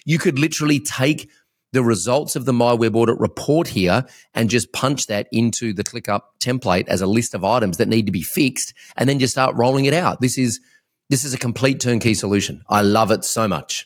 You could literally take the results of the My Web Audit report here and just punch that into the ClickUp template as a list of items that need to be fixed, and then just start rolling it out. This is a complete turnkey solution. I love it so much.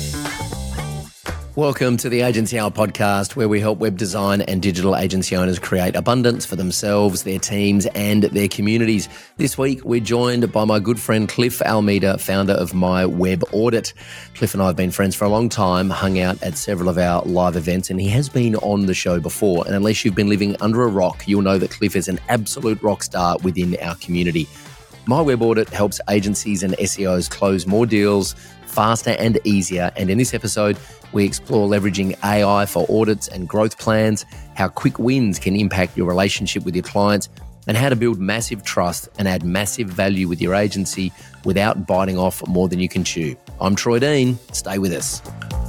Welcome to the Agency Hour podcast, where we help web design and digital agency owners create abundance for themselves, their teams, and their communities. This week, we're joined by my good friend Cliff Almeida, founder of My Web Audit. Cliff and I have been friends for a long time, hung out at several of our live events, and he has been on the show before. And unless you've been living under a rock, you'll know that Cliff is an absolute rock star within our community. My Web Audit helps agencies and SEOs close more deals faster and easier. And in this episode, we explore leveraging AI for audits and growth plans, how quick wins can impact your relationship with your clients, and how to build massive trust and add massive value with your agency without biting off more than you can chew. I'm Troy Dean. Stay with us.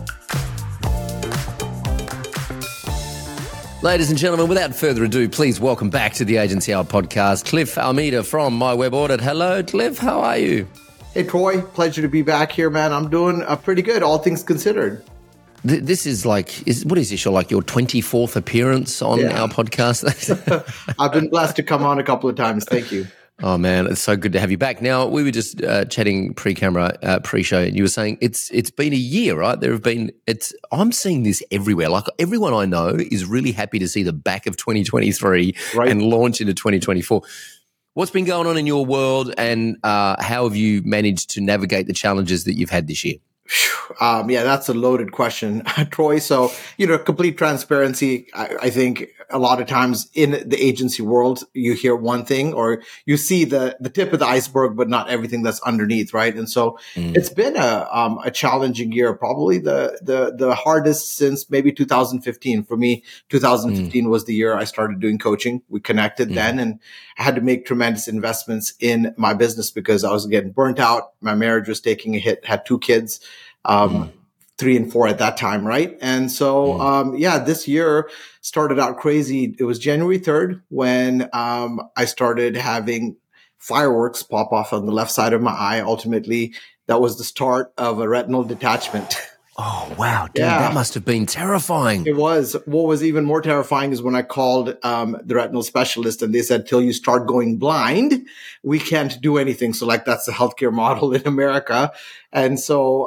Ladies and gentlemen, without further ado, please welcome back to the Agency Hour podcast, Cliff Almeida from My Web Audit. Hello, Cliff. How are you? Hey, Troy. Pleasure to be back here, man. I'm doing pretty good, all things considered. This is like, what is this? Like your 24th appearance on our podcast? I've been blessed to come on a couple of times. Thank you. Oh, man, it's so good to have you back. Now, we were just chatting pre-camera, pre-show, and you were saying it's been a year, right? I'm seeing this everywhere. Like everyone I know is really happy to see the back of 2023 and launch into 2024. What's been going on in your world, and how have you managed to navigate the challenges that you've had this year? That's a loaded question, Troy. So, complete transparency. I think a lot of times in the agency world, you hear one thing or you see the tip of the iceberg, but not everything that's underneath, right? And so it's been a challenging year, probably the hardest since maybe 2015. For me, 2015 was the year I started doing coaching. We connected then, and I had to make tremendous investments in my business because I was getting burnt out. My marriage was taking a hit, had 2 kids. 3 and 4 at that time, right? And so, this year started out crazy. It was January 3rd when I started having fireworks pop off on the left side of my eye. Ultimately, that was the start of a retinal detachment. Oh, wow. Dude, that must have been terrifying. It was. What was even more terrifying is when I called the retinal specialist and they said, till you start going blind, we can't do anything. So that's the healthcare model in America. And so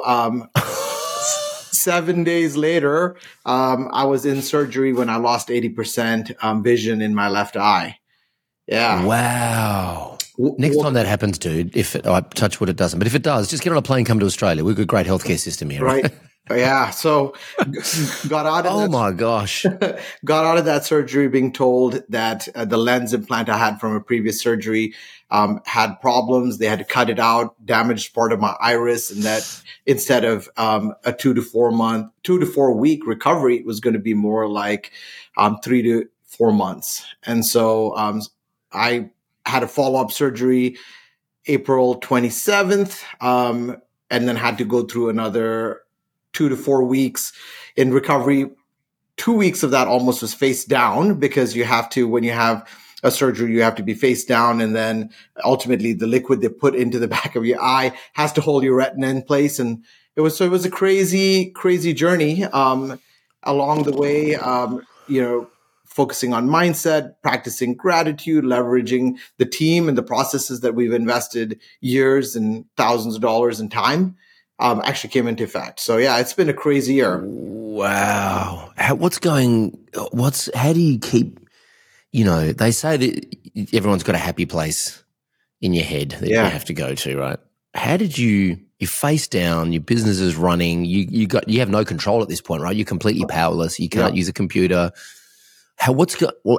7 days later, I was in surgery when I lost 80% vision in my left eye. Yeah. Wow. Next time that happens, dude, I touch wood, it doesn't. But if it does, just get on a plane, come to Australia. We've got a great healthcare system here, right? Yeah. So got out of my gosh. Got out of that surgery being told that the lens implant I had from a previous surgery had problems. They had to cut it out, damaged part of my iris, and that instead of a 2 to 4 week recovery, it was going to be more like 3 to 4 months. And so I had a follow-up surgery April 27th, and then had to go through another 2 to 4 weeks in recovery. 2 weeks of that almost was face down because you have to, when you have a surgery, you have to be face down. And then ultimately the liquid they put into the back of your eye has to hold your retina in place. And it was a crazy, crazy journey, along the way, focusing on mindset, practicing gratitude, leveraging the team and the processes that we've invested years and thousands of dollars in time. Actually came into effect. So it's been a crazy year. Wow. How do you keep, they say that everyone's got a happy place in your head that you have to go to, right? How did you're face down, your business is running, you have no control at this point, right? You're completely powerless. You can't use a computer. What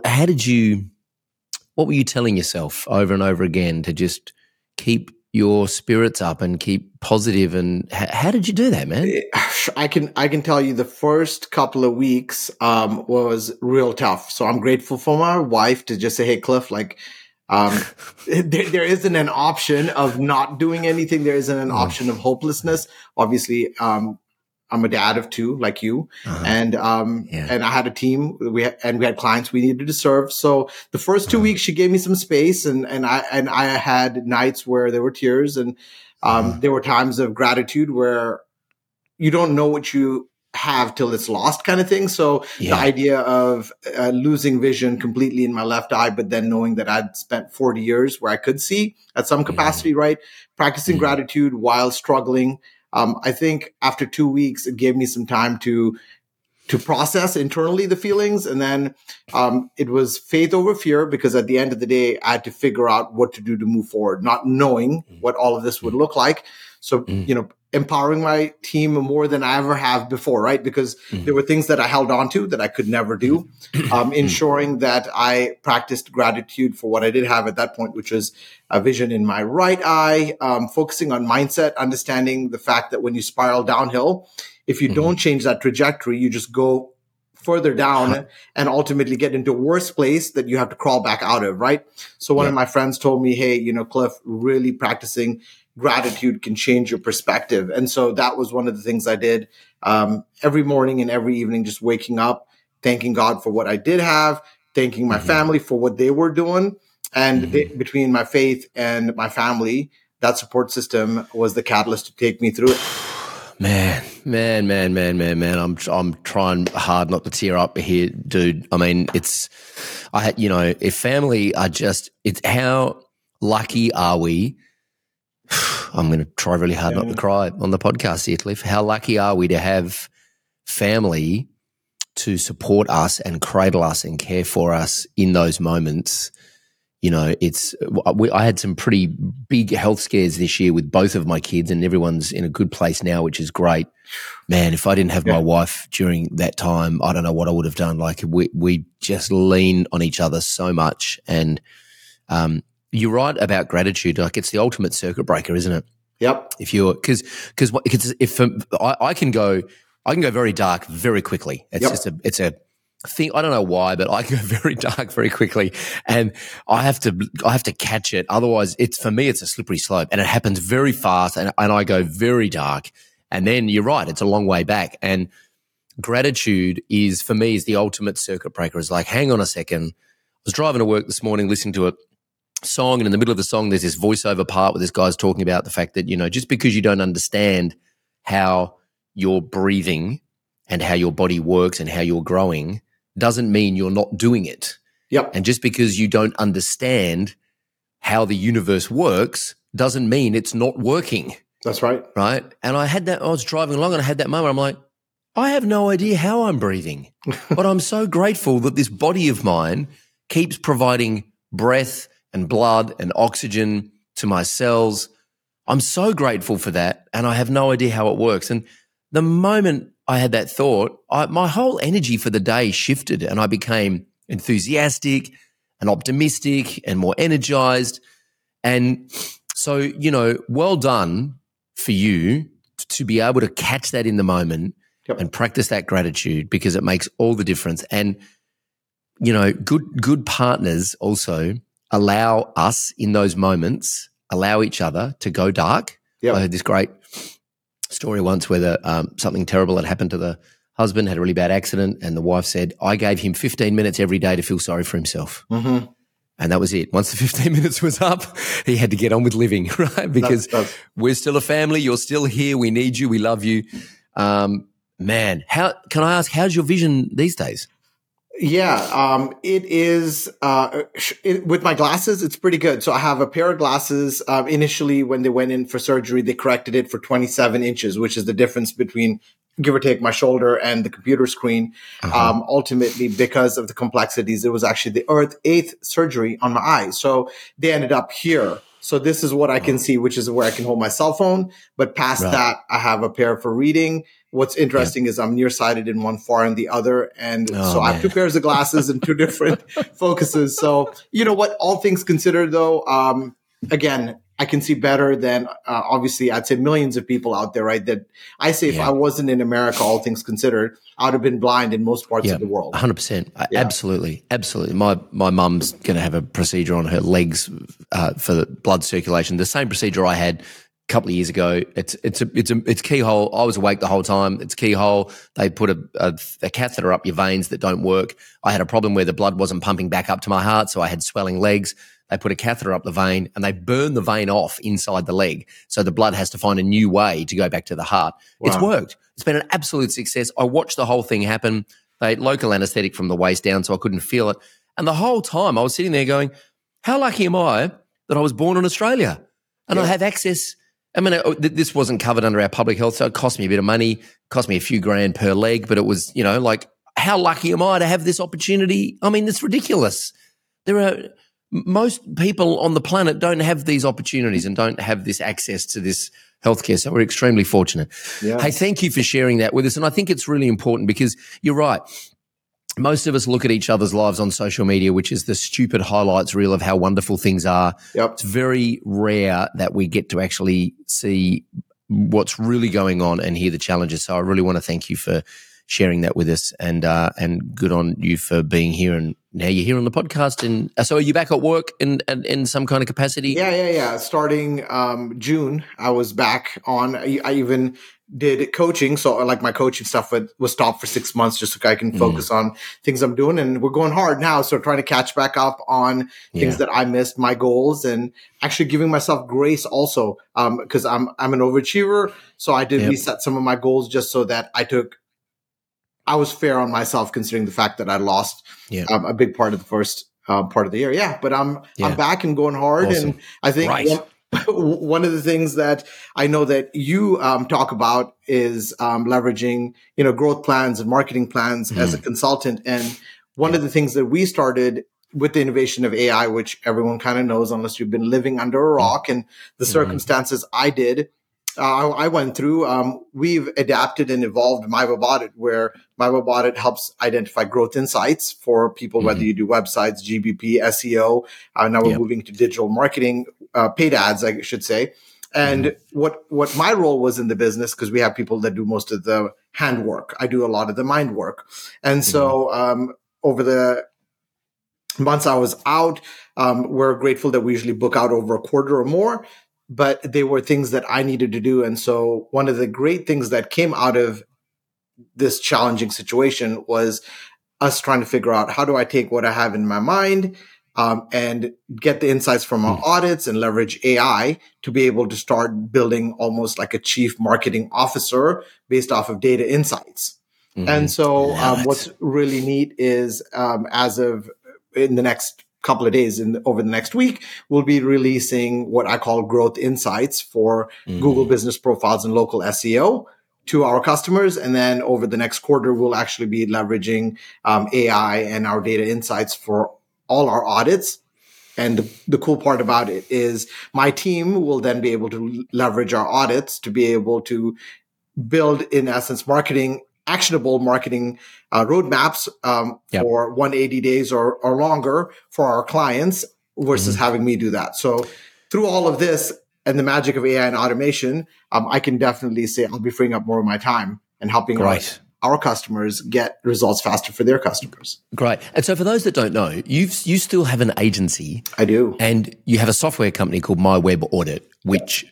were you telling yourself over and over again to just keep your spirits up and keep positive? And how did you do that, man? I can tell you the first couple of weeks was real tough. So I'm grateful for my wife to just say, hey, Cliff, there isn't an option of not doing anything. There isn't an option of hopelessness. Obviously, I'm a dad of 2 like you, and I had a team. We had clients we needed to serve. So the first 2 weeks, she gave me some space, and I had nights where there were tears, and there were times of gratitude where you don't know what you have till it's lost kind of thing. So the idea of losing vision completely in my left eye, but then knowing that I'd spent 40 years where I could see at some capacity, right? Practicing gratitude while struggling. I think after 2 weeks, it gave me some time to process internally the feelings. And then it was faith over fear, because at the end of the day, I had to figure out what to do to move forward, not knowing what all of this would look like. So, empowering my team more than I ever have before, right? Because there were things that I held on to that I could never do. Ensuring that I practiced gratitude for what I did have at that point, which was a vision in my right eye, focusing on mindset, understanding the fact that when you spiral downhill, if you don't change that trajectory, you just go further down and ultimately get into a worse place that you have to crawl back out of, right? So one of my friends told me, hey, Cliff, really practicing gratitude can change your perspective. And so that was one of the things I did every morning and every evening, just waking up, thanking God for what I did have, thanking my family for what they were doing. And between my faith and my family, that support system was the catalyst to take me through it. Man. I'm trying hard not to tear up here, dude. I mean, if family are it's how lucky are we? I'm going to try really hard not to cry on the podcast here, Cliff. How lucky are we to have family to support us and cradle us and care for us in those moments? I had some pretty big health scares this year with both of my kids, and everyone's in a good place now, which is great. Man, if I didn't have my wife during that time, I don't know what I would have done. Like we just lean on each other so much. And you're right about gratitude. Like it's the ultimate circuit breaker, isn't it? Yep. I can go very dark very quickly. It's a thing. I don't know why, but I go very dark very quickly, and I have to catch it. Otherwise, for me, it's a slippery slope, and it happens very fast, and I go very dark. And then you're right, it's a long way back. And gratitude for me is the ultimate circuit breaker. It's like, hang on a second. I was driving to work this morning, listening to a song, and in the middle of the song, there's this voiceover part where this guy's talking about the fact that, just because you don't understand how you're breathing and how your body works and how you're growing doesn't mean you're not doing it. Yep. And just because you don't understand how the universe works doesn't mean it's not working. That's right. Right. And I was driving along and I had that moment. I'm like, I have no idea how I'm breathing, but I'm so grateful that this body of mine keeps providing breath and blood and oxygen to my cells. I'm so grateful for that. And I have no idea how it works. And the moment I had that thought, my whole energy for the day shifted, and I became enthusiastic and optimistic and more energized. And so, well done for you to be able to catch that in the moment and practice that gratitude, because it makes all the difference. And, good partners also allow us in those moments, allow each other to go dark. I heard this great story once where something terrible had happened to the husband, had a really bad accident, and the wife said, I gave him 15 minutes every day to feel sorry for himself. Mm-hmm. And that was it. Once the 15 minutes was up, he had to get on with living, right? Because we're still a family. You're still here. We need you. We love you. Man, can I ask, how's your vision these days? Yeah, it is, with my glasses, it's pretty good. So I have a pair of glasses. Initially, when they went in for surgery, they corrected it for 27 inches, which is the difference between, give or take, my shoulder and the computer screen. Ultimately, because of the complexities, it was actually the eighth surgery on my eye. So they ended up here. So this is what I can see, which is where I can hold my cell phone. But past that, I have a pair for reading. What's interesting is I'm nearsighted in one, far in the other. And so I have two pairs of glasses and two different focuses. So, what, all things considered though, again, I can see better than, obviously, I'd say millions of people out there, right? That I say if I wasn't in America, all things considered, I would have been blind in most parts of the world. 100%. Absolutely. Absolutely. My mum's going to have a procedure on her legs for the blood circulation. The same procedure I had a couple of years ago. It's keyhole. I was awake the whole time. It's keyhole. They put a catheter up your veins that don't work. I had a problem where the blood wasn't pumping back up to my heart, so I had swelling legs. they put a catheter up the vein and they burn the vein off inside the leg. So the blood has to find a new way to go back to the heart. Wow. It's worked. It's been an absolute success. I watched the whole thing happen. They had local anesthetic from the waist down, so I couldn't feel it. And the whole time I was sitting there going, how lucky am I that I was born in Australia and I have access. I mean, this wasn't covered under our public health, so it cost me a bit of money, cost me a few grand per leg, but it was, like, how lucky am I to have this opportunity? I mean, it's ridiculous. Most people on the planet don't have these opportunities and don't have this access to this healthcare, so we're extremely fortunate. Yeah. Hey, thank you for sharing that with us, and I think it's really important because you're right. Most of us look at each other's lives on social media, which is the stupid highlights reel of how wonderful things are. Yep. It's very rare that we get to actually see what's really going on and hear the challenges. So I really want to thank you for sharing that with us, and good on you for being here. And now you're here on the podcast. And so are you back at work in some kind of capacity? Yeah. Starting June, I was back on. I even did coaching. So like my coaching stuff was stopped for 6 months just so I can focus on things I'm doing. And we're going hard now. So trying to catch back up on things that I missed, my goals, and actually giving myself grace also. Because I'm an overachiever. So I did reset some of my goals just so that I was fair on myself considering the fact that I lost a big part of the first part of the year. Yeah. But I'm back and going hard. Awesome. And I think one of the things that I know that you talk about is leveraging, growth plans and marketing plans as a consultant. And one of the things that we started with the innovation of AI, which everyone kind of knows unless you've been living under a rock, and the circumstances I went through, we've adapted and evolved MyWebAudit, where MyWebAudit helps identify growth insights for people, whether you do websites, GBP, SEO. Now we're moving to digital marketing, paid ads, I should say. And what my role was in the business, because we have people that do most of the handwork. I do a lot of the mind work. And so over the months I was out, we're grateful that we usually book out over a quarter or more. But they were things that I needed to do. And so one of the great things that came out of this challenging situation was us trying to figure out, how do I take what I have in my mind and get the insights from our audits and leverage AI to be able to start building almost like a chief marketing officer based off of data insights. And so what's really neat is as of in the next couple of days over the next week, we'll be releasing what I call growth insights for Google business profiles and local SEO to our customers. And then over the next quarter, we'll actually be leveraging AI and our data insights for all our audits. And the cool part about it is my team will then be able to leverage our audits to be able to build, in essence, actionable marketing roadmaps for 180 days or longer for our clients versus having me do that. So through all of this and the magic of AI and automation, I can definitely say I'll be freeing up more of my time and helping our customers get results faster for their customers. Great. And so for those that don't know, you still have an agency. I do. And you have a software company called MyWebAudit, which,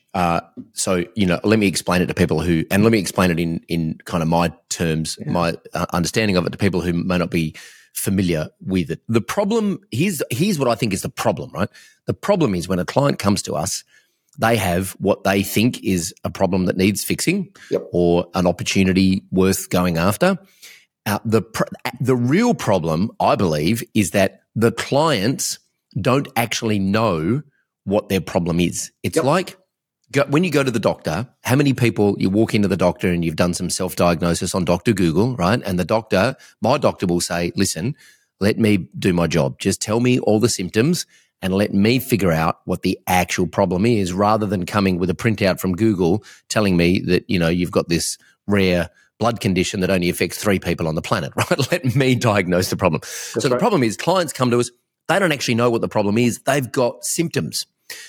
let me explain it to people and let me explain it in kind of my terms, my understanding of it to people who may not be familiar with it. The problem, here's what I think is the problem, right? The problem is when a client comes to us, they have what they think is a problem that needs fixing or an opportunity worth going after. The real problem, I believe, is that the clients don't actually know what their problem is. It's like when you go to the doctor, how many people you walk into the doctor and you've done some self-diagnosis on Dr. Google, right? And my doctor will say, listen, let me do my job. Just tell me all the symptoms and let me figure out what the actual problem is, rather than coming with a printout from Google telling me that, you've got this rare blood condition that only affects 3 people on the planet, right? Let me diagnose the problem. The problem is clients come to us, they don't actually know what the problem is. They've got symptoms.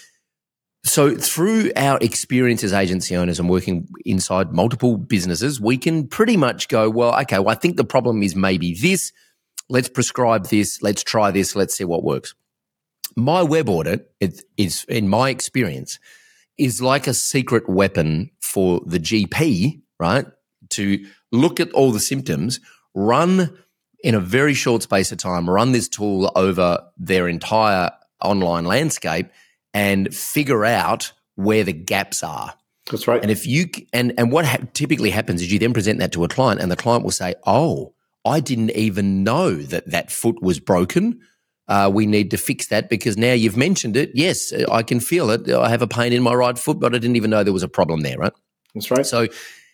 So through our experience as agency owners and working inside multiple businesses, we can pretty much go, I think the problem is maybe this. Let's prescribe this. Let's try this. Let's see what works. MyWebAudit, is, in my experience, is like a secret weapon for the GP, right? To look at all the symptoms, run in a very short space of time, run this tool over their entire online landscape and figure out where the gaps are. That's right. And if you and what typically happens is you then present that to a client, and the client will say, "Oh, I didn't even know that foot was broken. We need to fix that because now you've mentioned it. Yes, I can feel it. I have a pain in my right foot, but I didn't even know there was a problem there." Right. That's right. So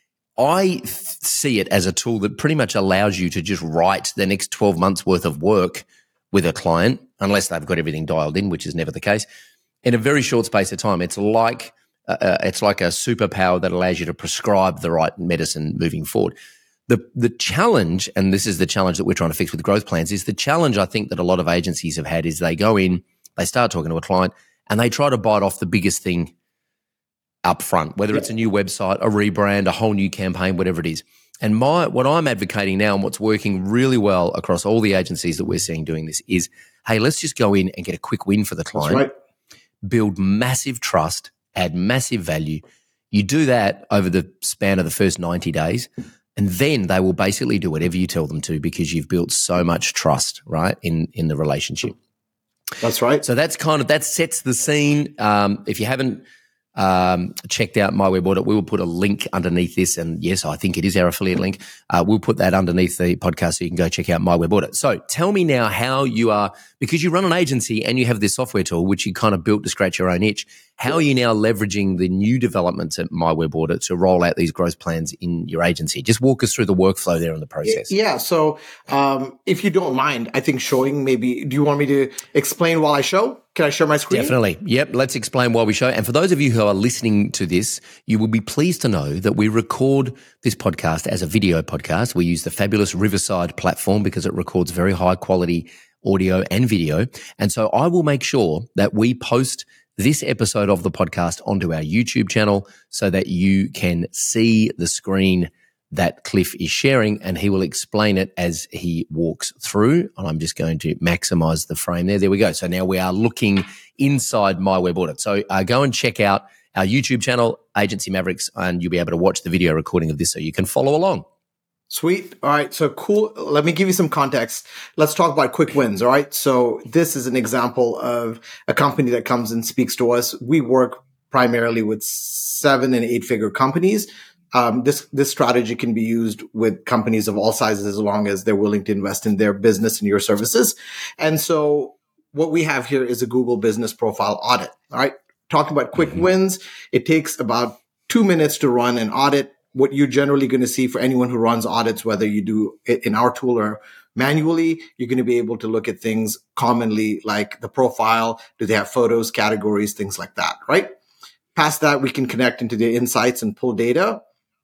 I see it as a tool that pretty much allows you to just write the next 12 months worth of work with a client, unless they've got everything dialed in, which is never the case, in a very short space of time. It's like a superpower that allows you to prescribe the right medicine moving forward. The challenge, and this is the challenge that we're trying to fix with growth plans, is the challenge I think that a lot of agencies have had is they go in, they start talking to a client, and they try to bite off the biggest thing up front, whether it's a new website, a rebrand, a whole new campaign, whatever it is. And what I'm advocating now and what's working really well across all the agencies that we're seeing doing this is, hey, let's just go in and get a quick win for the client, That's right. Build massive trust, add massive value. You do that over the span of the first 90 days, and then they will basically do whatever you tell them to because you've built so much trust, right, in the relationship. That's right. So that sets the scene. If you haven't checked out My Web Audit, we will put a link underneath this, and yes, I think it is our affiliate link. We'll put that underneath the podcast so you can go check out My Web Audit. So tell me now how you are, because you run an agency and you have this software tool which you kind of built to scratch your own itch. How are you now leveraging the new developments at My Web Audit to roll out these growth plans in your agency? Just walk us through the workflow there and the process. Yeah. So if you don't mind, I think showing maybe, do you want me to explain while I show? Can I share my screen? Definitely. Yep. Let's explain while we show. And for those of you who are listening to this, you will be pleased to know that we record this podcast as a video podcast. We use the fabulous Riverside platform because it records very high quality audio and video. And so I will make sure that we post this episode of the podcast onto our YouTube channel so that you can see the screen that Cliff is sharing, and he will explain it as he walks through. And I'm just going to maximize the frame there. There we go. So now we are looking inside My Web Audit. So go and check out our YouTube channel, Agency Mavericks, and you'll be able to watch the video recording of this so you can follow along. Sweet. All right. So cool. Let me give you some context. Let's talk about quick wins. All right. So this is an example of a company that comes and speaks to us. We work primarily with 7- and 8-figure companies. This strategy can be used with companies of all sizes as long as they're willing to invest in their business and your services. And so what we have here is a Google Business Profile audit. All right. Talking about quick wins. It takes about 2 minutes to run an audit. What you're generally going to see for anyone who runs audits, whether you do it in our tool or manually, you're going to be able to look at things commonly like the profile. Do they have photos, categories, things like that, right? Past that, we can connect into the insights and pull data.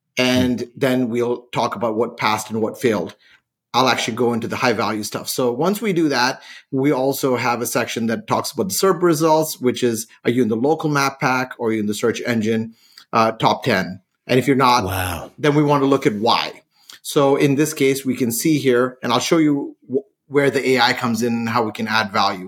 And then we'll talk about what passed and what failed. I'll actually go into the high value stuff. So once we do that, we also have a section that talks about the SERP results, which is, are you in the local map pack or are you in the search engine top 10? And if you're not, then we want to look at why. So in this case, we can see here, and I'll show you where the AI comes in and how we can add value.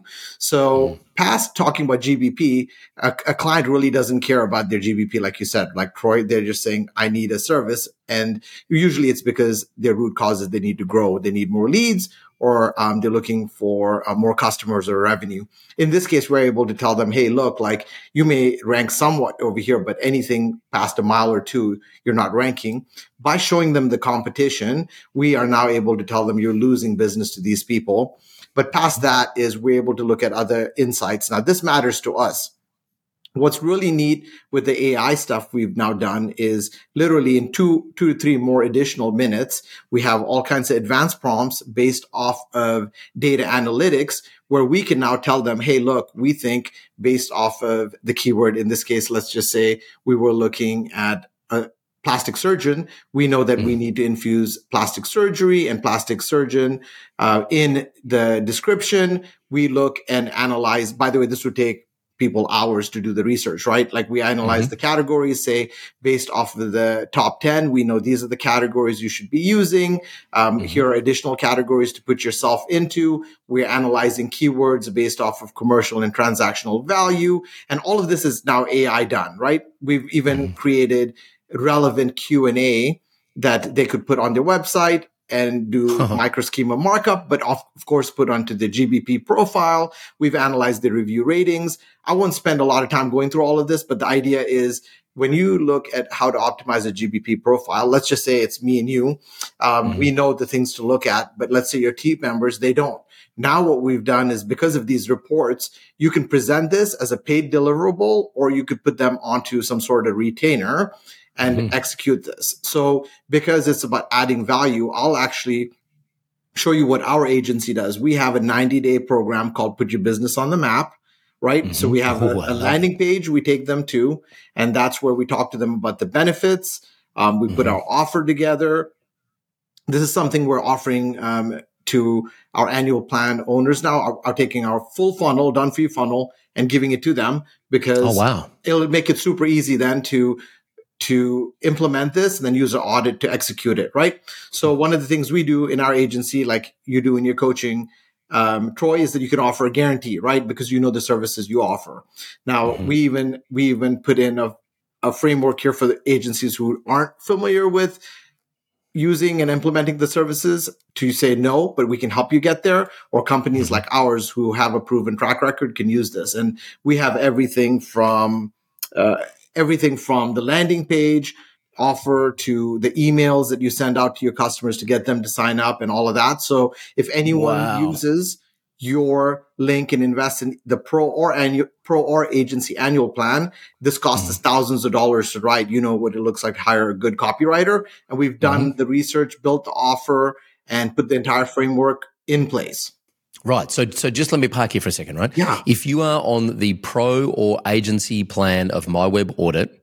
So past talking about GBP, a client really doesn't care about their GBP, like you said, like Troy, they're just saying, I need a service. And usually it's because their root cause is they need to grow. They need more leads, or they're looking for more customers or revenue. In this case, we're able to tell them, hey, look, like you may rank somewhat over here, but anything past a mile or two, you're not ranking. By showing them the competition, we are now able to tell them you're losing business to these people. But past that is we're able to look at other insights. Now, this matters to us. What's really neat with the AI stuff we've now done is literally in 2 to 3 more additional minutes, we have all kinds of advanced prompts based off of data analytics where we can now tell them, hey, look, we think based off of the keyword, in this case, let's just say we were looking at a plastic surgeon. We know that we need to infuse plastic surgery and plastic surgeon in the description. We look and analyze, by the way, this would take people hours to do the research, right? Like we analyze the categories, say based off of the top 10, we know these are the categories you should be using. Here are additional categories to put yourself into. We're analyzing keywords based off of commercial and transactional value. And all of this is now AI done, right? We've even created relevant Q&A that they could put on their website. and do microschema markup, but of course put onto the GBP profile. We've analyzed the review ratings. I won't spend a lot of time going through all of this, but the idea is when you look at how to optimize a GBP profile, let's just say it's me and you, we know the things to look at, but let's say your team members, they don't. Now what we've done is because of these reports, you can present this as a paid deliverable, or you could put them onto some sort of retainer and execute this. So because it's about adding value, I'll actually show you what our agency does. We have a 90-day program called Put Your Business on the Map, right? So we have a landing page we take them to, and that's where we talk to them about the benefits. We put our offer together. This is something we're offering to our annual plan owners now, are taking our full funnel, done for you funnel, and giving it to them because it'll make it super easy then to implement this and then use an audit to execute it, right? So one of the things we do in our agency, like you do in your coaching, Troy, is that you can offer a guarantee, right? Because you know the services you offer. Now, we even put in a framework here for the agencies who aren't familiar with using and implementing the services to say no, but we can help you get there, or companies like ours who have a proven track record can use this. And we have everything from the landing page offer to the emails that you send out to your customers to get them to sign up and all of that. So if anyone uses your link and invest in the pro or agency annual plan, this costs us thousands of dollars to write. You know what it looks like to hire a good copywriter. And we've done the research, built the offer, and put the entire framework in place. Right. So just let me park here for a second, right? Yeah. If you are on the pro or agency plan of MyWeb Audit,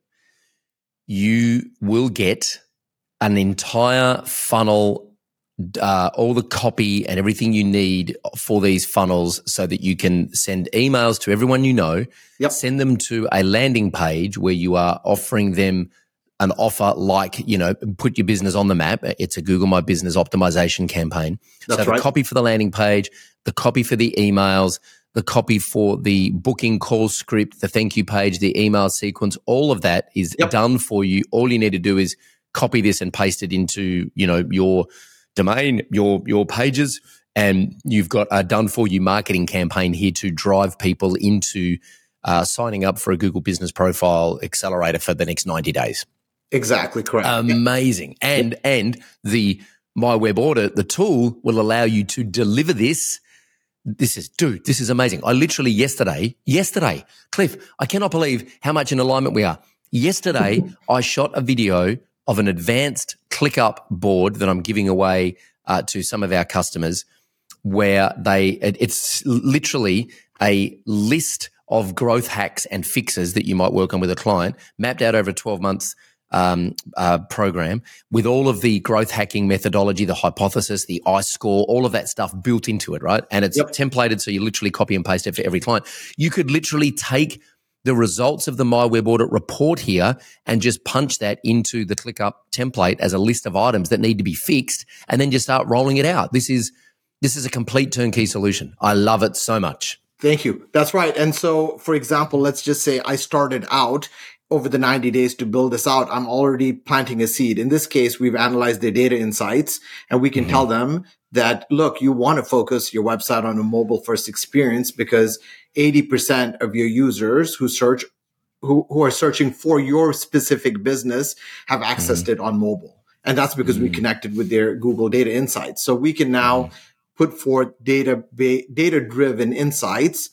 you will get an entire funnel, all the copy and everything you need for these funnels so that you can send emails to everyone you know, send them to a landing page where you are offering them an offer like, put your business on the map. It's a Google My Business optimization campaign. That's so the copy for the landing page, the copy for the emails, the copy for the booking call script, the thank you page, the email sequence, all of that is done for you. All you need to do is copy this and paste it into, your domain, your pages, and you've got a done for you marketing campaign here to drive people into signing up for a Google Business Profile Accelerator for the next 90 days. Exactly correct. Amazing. And the MyWeb Audit, the tool will allow you to deliver this. This is amazing. I literally yesterday, Cliff, I cannot believe how much in alignment we are. Yesterday, I shot a video of an advanced ClickUp board that I'm giving away to some of our customers, where it's literally a list of growth hacks and fixes that you might work on with a client, mapped out over 12 months program with all of the growth hacking methodology, the hypothesis, the ICE score, all of that stuff built into it, right? And it's templated, so you literally copy and paste it for every client. You could literally take the results of the MyWeb Audit report here and just punch that into the ClickUp template as a list of items that need to be fixed, and then just start rolling it out. This is a complete turnkey solution. I love it so much. Thank you. That's right. And so, for example, let's just say I started out over the 90 days to build this out. I'm already planting a seed. In this case, we've analyzed their data insights, and we can tell them that, look, you want to focus your website on a mobile first experience because 80% of your users who are searching for your specific business have accessed it on mobile. And that's because we connected with their Google data insights. So we can now put forth data-driven insights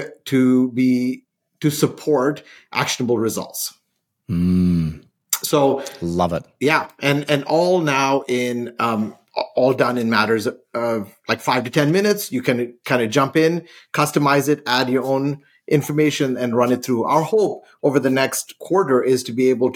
to support actionable results. So love it. Yeah. And all now in, all done in matters of like 5 to 10 minutes. You can kind of jump in, customize it, add your own information, and run it through. Our hope over the next quarter is to be able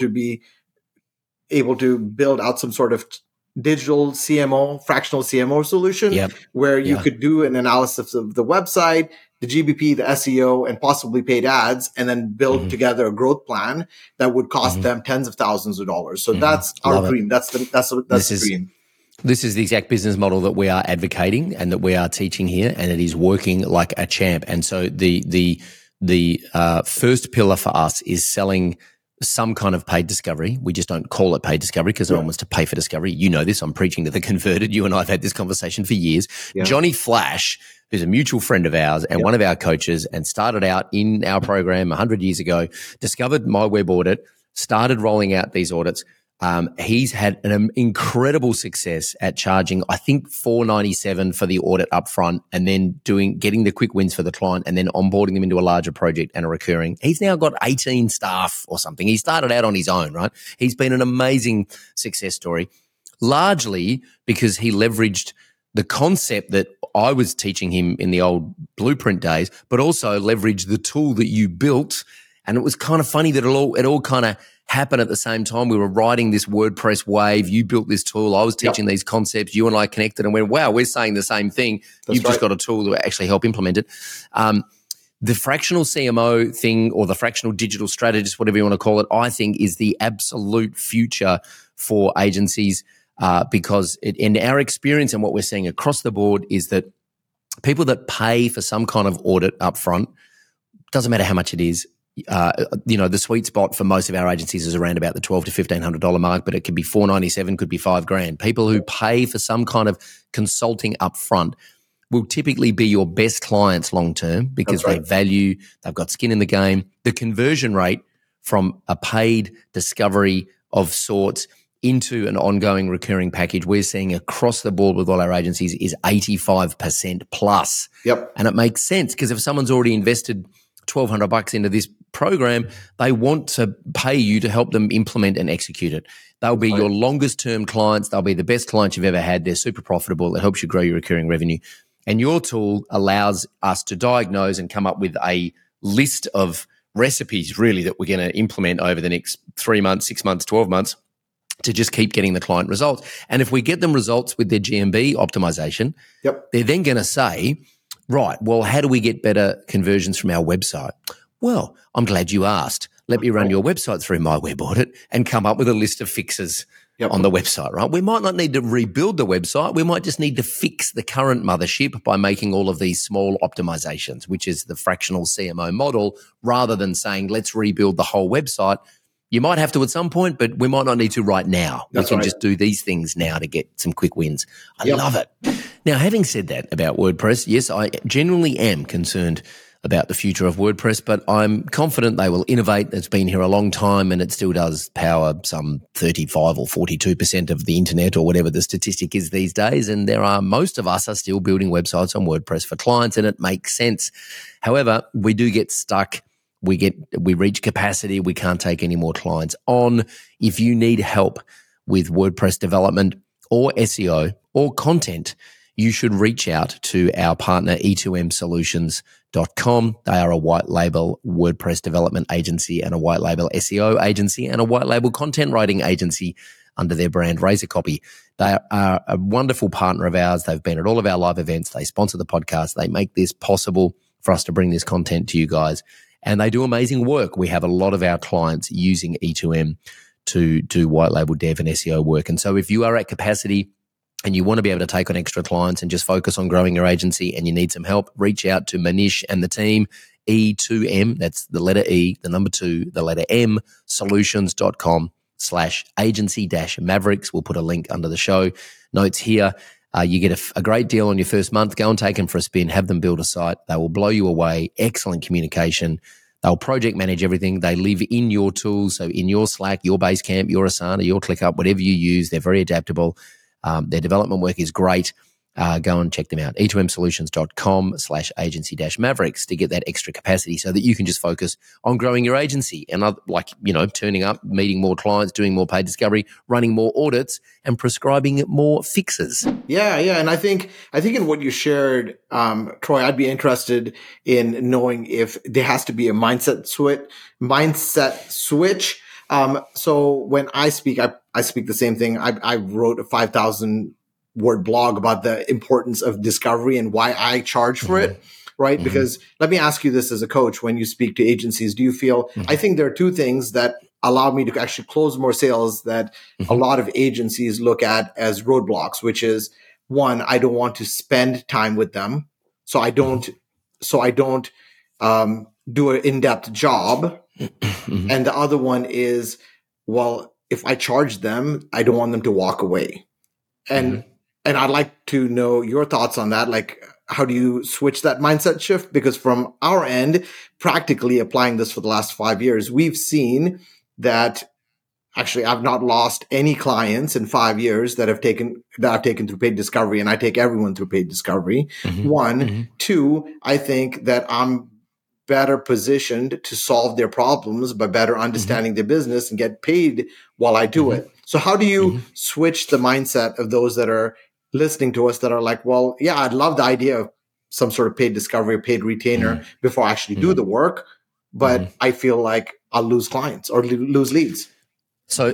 to build out some sort of digital CMO, fractional CMO solution where you could do an analysis of the website, the GBP, the SEO, and possibly paid ads, and then build together a growth plan that would cost them tens of thousands of dollars. So that's our dream. That's the dream. This is the exact business model that we are advocating and that we are teaching here, and it is working like a champ. And so the first pillar for us is selling some kind of paid discovery. We just don't call it paid discovery because no one wants to pay for discovery. You know this. I'm preaching to the converted. You and I have had this conversation for years. Yeah. Johnny Flash, who's a mutual friend of ours and one of our coaches and started out in our program 100 years ago, discovered My Web Audit, started rolling out these audits. He's had an incredible success at charging, I think, $497 for the audit upfront, and then getting the quick wins for the client, and then onboarding them into a larger project and a recurring. He's now got 18 staff or something. He started out on his own, right? He's been an amazing success story, largely because he leveraged the concept that I was teaching him in the old Blueprint days, but also leveraged the tool that you built. And it was kind of funny that it all kind of happened at the same time. We were riding this WordPress wave. You built this tool. I was teaching these concepts. You and I connected and went, wow, we're saying the same thing. You've just got a tool to actually help implement it. The fractional CMO thing, or the fractional digital strategist, whatever you want to call it, I think is the absolute future for agencies because in our experience and what we're seeing across the board is that people that pay for some kind of audit upfront, doesn't matter how much it is, the sweet spot for most of our agencies is around about the $1,200 to $1,500 mark, but it could be $497, could be $5,000. People who pay for some kind of consulting upfront will typically be your best clients long term because they value, they've got skin in the game. The conversion rate from a paid discovery of sorts into an ongoing recurring package we're seeing across the board with all our agencies is 85% plus. Yep. And it makes sense because if someone's already invested $1,200 into this program, they want to pay you to help them implement and execute it. They'll be your longest term clients. They'll be the best clients you've ever had. They're super profitable. It helps you grow your recurring revenue. And your tool allows us to diagnose and come up with a list of recipes really that we're going to implement over the next 3 months, 6 months, 12 months to just keep getting the client results. And if we get them results with their GMB optimization, they're then going to say, right, well, how do we get better conversions from our website? Well, I'm glad you asked. Let me run your website through My Web Audit and come up with a list of fixes on the website, right? We might not need to rebuild the website. We might just need to fix the current mothership by making all of these small optimizations, which is the fractional CMO model, rather than saying, let's rebuild the whole website. You might have to at some point, but we might not need to right now. We can just do these things now to get some quick wins. I love it. Now, having said that about WordPress, yes, I genuinely am concerned about the future of WordPress, but I'm confident they will innovate. It's been here a long time and it still does power some 35 or 42% of the internet or whatever the statistic is these days. And most of us are still building websites on WordPress for clients, and it makes sense. However, we do get stuck. We reach capacity. We can't take any more clients on. If you need help with WordPress development or SEO or content, you should reach out to our partner, e2msolutions.com. They are a white label WordPress development agency and a white label SEO agency and a white label content writing agency under their brand Razor Copy. They are a wonderful partner of ours. They've been at all of our live events. They sponsor the podcast. They make this possible for us to bring this content to you guys. And they do amazing work. We have a lot of our clients using E2M to do white label dev and SEO work. And so if you are at capacity and you want to be able to take on extra clients and just focus on growing your agency and you need some help, reach out to Manish and the team, E2M, that's the letter E, the number 2, the letter M, solutions.com/agency-mavericks. We'll put a link under the show notes here. You get a great deal on your first month. Go and take them for a spin. Have them build a site. They will blow you away. Excellent communication. They'll project manage everything. They live in your tools. So in your Slack, your Basecamp, your Asana, your ClickUp, whatever you use, they're very adaptable. Their development work is great. Go and check them out. e2msolutions.com/agency-mavericks to get that extra capacity so that you can just focus on growing your agency and turning up, meeting more clients, doing more paid discovery, running more audits and prescribing more fixes. Yeah. And I think in what you shared, Troy, I'd be interested in knowing if there has to be a mindset switch. So when I speak, I speak the same thing. I wrote a 5,000 word blog about the importance of discovery and why I charge for it, right? Because let me ask you this as a coach, when you speak to agencies, do you feel, I think there are two things that allow me to actually close more sales that a lot of agencies look at as roadblocks, which is one, I don't want to spend time with them. So I don't do an in-depth job. And the other one is, well, if I charge them, I don't want them to walk away. And I'd like to know your thoughts on that. Like, how do you switch that mindset shift? Because from our end, practically applying this for the last 5 years, we've seen that actually I've not lost any clients in 5 years that I've taken through paid discovery, and I take everyone through paid discovery. One, two, I think that I'm better positioned to solve their problems by better understanding their business and get paid while I do it. So how do you switch the mindset of those that are listening to us that are like, well, yeah, I'd love the idea of some sort of paid discovery or paid retainer before I actually do the work, but I feel like I'll lose clients or lose leads. So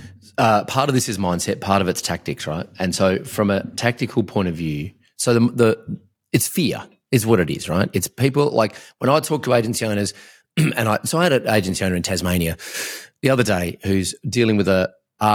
part of this is mindset, part of it's tactics, right? And so from a tactical point of view, so it's fear is what it is, right? It's people like when I talk to agency owners, and I had an agency owner in Tasmania the other day who's dealing with a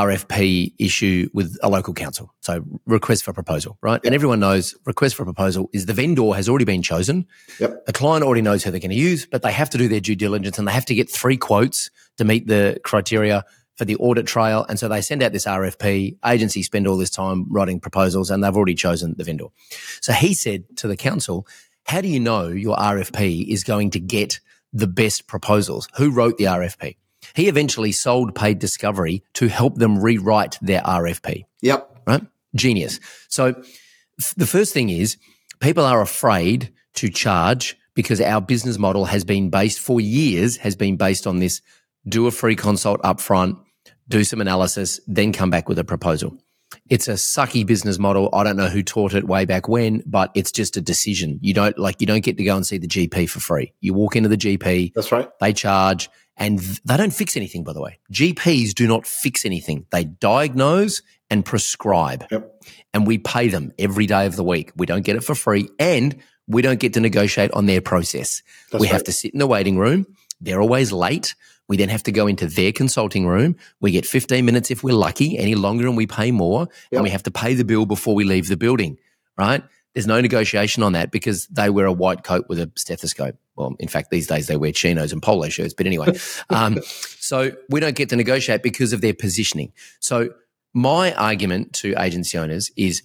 RFP issue with a local council. So request for proposal, right? And everyone knows request for proposal is the vendor has already been chosen. The client already knows who they're going to use, but they have to do their due diligence and they have to get 3 quotes to meet the criteria for the audit trail. And so they send out this RFP, agencies spend all this time writing proposals and they've already chosen the vendor. So he said to the council, how do you know your RFP is going to get the best proposals? Who wrote the RFP? He eventually sold paid discovery to help them rewrite their RFP. Right? Genius. So the first thing is people are afraid to charge because our business model has been based for years, has been based on this: do a free consult up front, do some analysis, then come back with a proposal. It's a sucky business model. I don't know who taught it way back when, but it's just a decision. You don't get to go and see the GP for free. You walk into the GP. That's right. They charge and they don't fix anything, by the way. GPs do not fix anything. They diagnose and prescribe. And we pay them every day of the week. We don't get it for free and we don't get to negotiate on their process. We have to sit in the waiting room. They're always late. We then have to go into their consulting room. We get 15 minutes if we're lucky, any longer and we pay more. And we have to pay the bill before we leave the building, right? There's no negotiation on that because they wear a white coat with a stethoscope. Well, in fact, these days they wear chinos and polo shirts. But anyway, so we don't get to negotiate because of their positioning. So my argument to agency owners is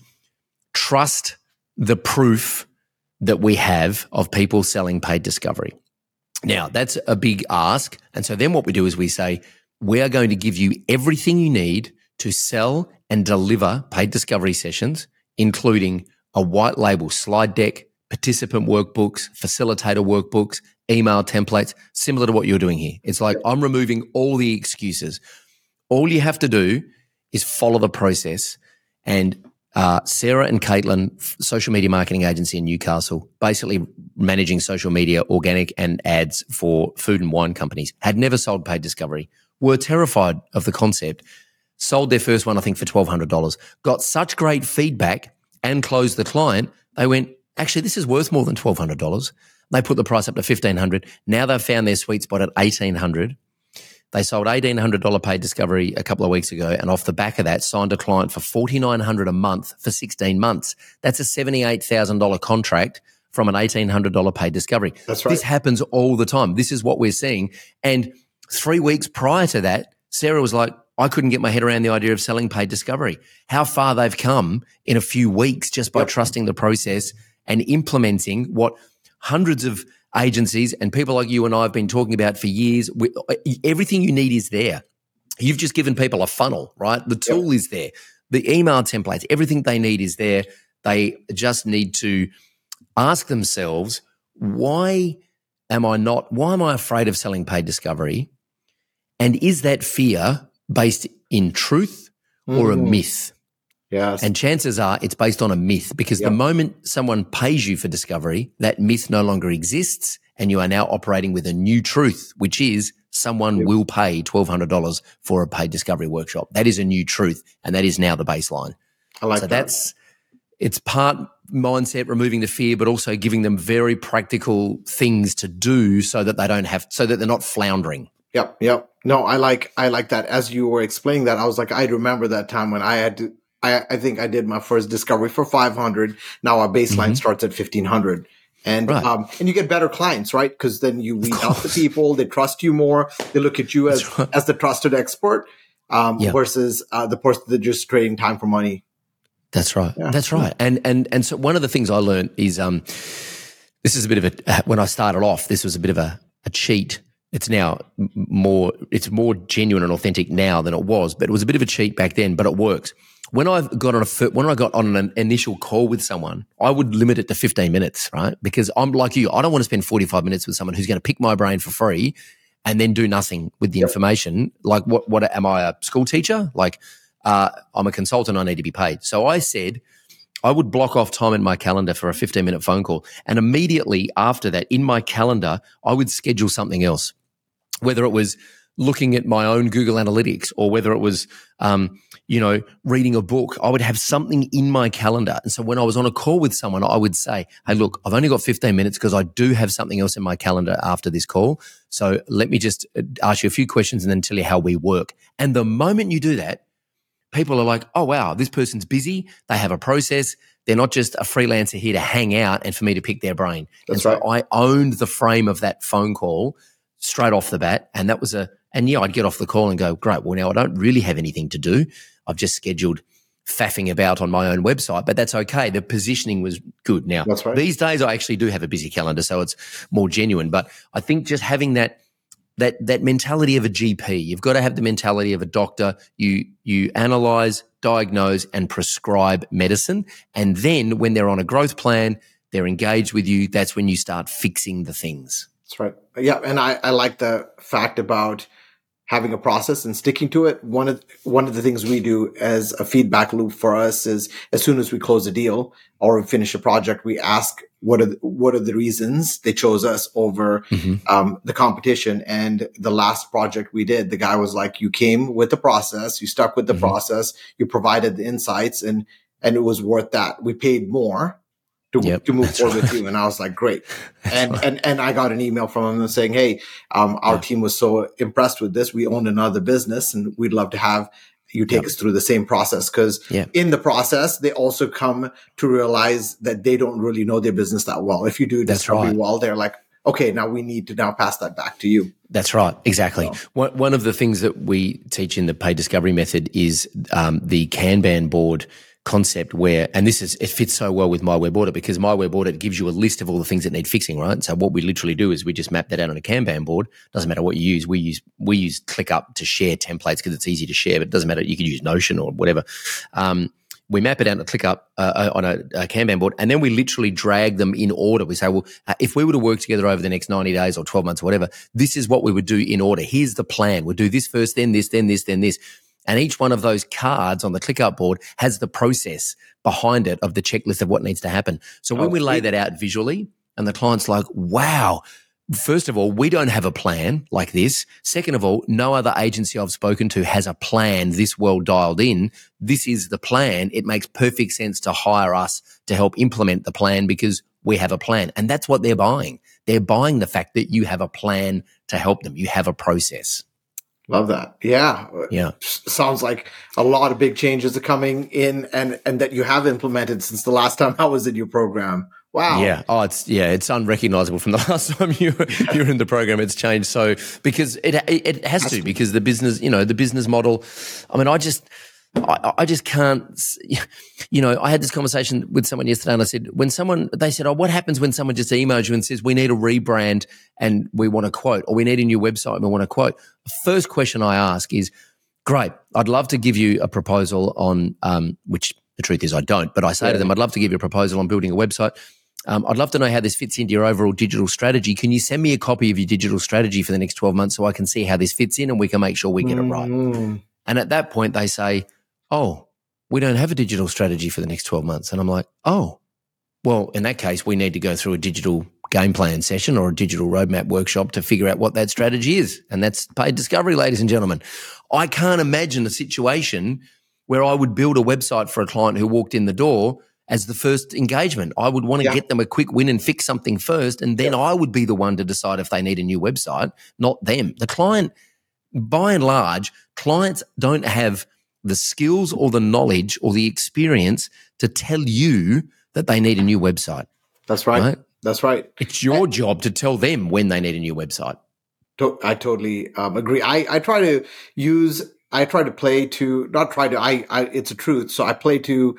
trust the proof that we have of people selling paid discovery. Now, that's a big ask. And so then what we do is we say, we are going to give you everything you need to sell and deliver paid discovery sessions, including a white label slide deck, participant workbooks, facilitator workbooks, email templates, similar to what you're doing here. It's like I'm removing all the excuses. All you have to do is follow the process. And Sarah and Caitlin, social media marketing agency in Newcastle, basically managing social media, organic and ads for food and wine companies, had never sold paid discovery, were terrified of the concept, sold their first one, I think, for $1,200, got such great feedback and closed the client. They went, actually, this is worth more than $1,200. They put the price up to $1,500. Now they've found their sweet spot at $1,800. They sold $1,800 paid discovery a couple of weeks ago, and off the back of that, signed a client for $4,900 a month for 16 months. That's a $78,000 contract from an $1,800 paid discovery. That's right. This happens all the time. This is what we're seeing. And 3 weeks prior to that, Sarah was like, I couldn't get my head around the idea of selling paid discovery. How far they've come in a few weeks just by trusting the process and implementing what hundreds of agencies and people like you and I have been talking about for years. Everything you need is there. You've just given people a funnel, right? The tool is there. The email templates, everything they need is there. They just need to ask themselves, why am I afraid of selling paid discovery? And is that fear based in truth or a myth? Yes. And chances are it's based on a myth because the moment someone pays you for discovery, that myth no longer exists and you are now operating with a new truth, which is someone will pay $1,200 for a paid discovery workshop. That is a new truth and that is now the baseline. I like that. It's part mindset, removing the fear, but also giving them very practical things to do so that they're not floundering. Yep. No, I like that. As you were explaining that, I was like, I remember that time when I think I did my first discovery for $500. Now our baseline starts at $1,500. And Right. and you get better clients, right? Because then you weed out the people, they trust you more, they look at you as the trusted expert, versus the person that just trading time for money. That's right. Yeah. That's right. And so one of the things I learned is this is a bit of a when I started off, this was a bit of a cheat. It's now more genuine and authentic now than it was, but it was a bit of a cheat back then, but it works. When I got on an initial call with someone, I would limit it to 15 minutes, right? Because I'm like you, I don't want to spend 45 minutes with someone who's going to pick my brain for free and then do nothing with the information. Like what am I, a school teacher? Like I'm a consultant, I need to be paid. So I said I would block off time in my calendar for a 15-minute phone call. And immediately after that, in my calendar, I would schedule something else, whether it was looking at my own Google Analytics or whether it was, reading a book. I would have something in my calendar. And so when I was on a call with someone, I would say, hey, look, I've only got 15 minutes because I do have something else in my calendar after this call. So let me just ask you a few questions and then tell you how we work. And the moment you do that, people are like, oh, wow, this person's busy. They have a process. They're not just a freelancer here to hang out and for me to pick their brain. That's and so right. I owned the frame of that phone call straight off the bat. And that was I'd get off the call and go, great, well, now I don't really have anything to do. I've just scheduled faffing about on my own website, but that's okay. The positioning was good. Now, That's right. These days I actually do have a busy calendar, so it's more genuine. But I think just having that mentality of a GP, you've got to have the mentality of a doctor. You analyze, diagnose, and prescribe medicine. And then when they're on a growth plan, they're engaged with you. That's when you start fixing the things. That's right. Yeah. And I like the fact about having a process and sticking to it. One of the things we do as a feedback loop for us is as soon as we close a deal or finish a project, we ask what are the reasons they chose us over the competition. And the last project we did, the guy was like, you came with the process, you stuck with the process, you provided the insights, and it was worth that. We paid more to move forward with you. And I was like, great. And I got an email from him saying, hey, our team was so impressed with this. We own another business and we'd love to have you take us through the same process. Cause in the process, they also come to realize that they don't really know their business that well. If you do discovery well, they're like, okay, now we need to now pass that back to you. That's right. Exactly. So, one of the things that we teach in the paid discovery method is the Kanban board concept and it fits so well with My Web Audit because My Web Audit gives you a list of all the things that need fixing, right? So what we literally do is we just map that out on a Kanban board. Doesn't matter what you use. We use ClickUp to share templates because it's easy to share, but it doesn't matter. You could use Notion or whatever. We map it out on a ClickUp on a Kanban board, and then we literally drag them in order. We say, well, if we were to work together over the next 90 days or 12 months or whatever, this is what we would do in order. Here's the plan. We'll do this first, then this, then this, then this. And each one of those cards on the ClickUp board has the process behind it of the checklist of what needs to happen. So when we lay that out visually and the client's like, wow, first of all, we don't have a plan like this. Second of all, no other agency I've spoken to has a plan this well dialed in. This is the plan. It makes perfect sense to hire us to help implement the plan because we have a plan. And that's what they're buying. They're buying the fact that you have a plan to help them. You have a process. Love that. Yeah. Yeah. Sounds like a lot of big changes are coming in and that you have implemented since the last time I was in your program. Wow. Yeah. Oh, it's unrecognizable from the last time you were in the program. It's changed so because it has to because the business, the business model. I mean, I just can't, I had this conversation with someone yesterday and I said, they said, oh, what happens when someone just emails you and says, we need a rebrand and we want a quote, or we need a new website and we want a quote. The first question I ask is, great, I'd love to give you a proposal on, which the truth is I don't, but I say to them, I'd love to give you a proposal on building a website. I'd love to know how this fits into your overall digital strategy. Can you send me a copy of your digital strategy for the next 12 months so I can see how this fits in and we can make sure we get it right? And at that point they say, oh, we don't have a digital strategy for the next 12 months. And I'm like, oh, well, in that case, we need to go through a digital game plan session or a digital roadmap workshop to figure out what that strategy is. And that's paid discovery, ladies and gentlemen. I can't imagine a situation where I would build a website for a client who walked in the door as the first engagement. I would want to get them a quick win and fix something first, and then I would be the one to decide if they need a new website, not them. The client, by and large, clients don't have the skills or the knowledge or the experience to tell you that they need a new website. That's right. That's right. It's your job to tell them when they need a new website. I totally agree. I try to play to, not try to, it's a truth. So I play to